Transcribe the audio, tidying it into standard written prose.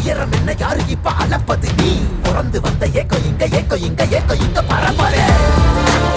உயரம் என்ன யாரு இப்ப அளப்பது நீ பிறந்து வந்த ஏக்கோ இங்க ஏக்கோ இங்க ஏக்கோ இங்க பரம்பரை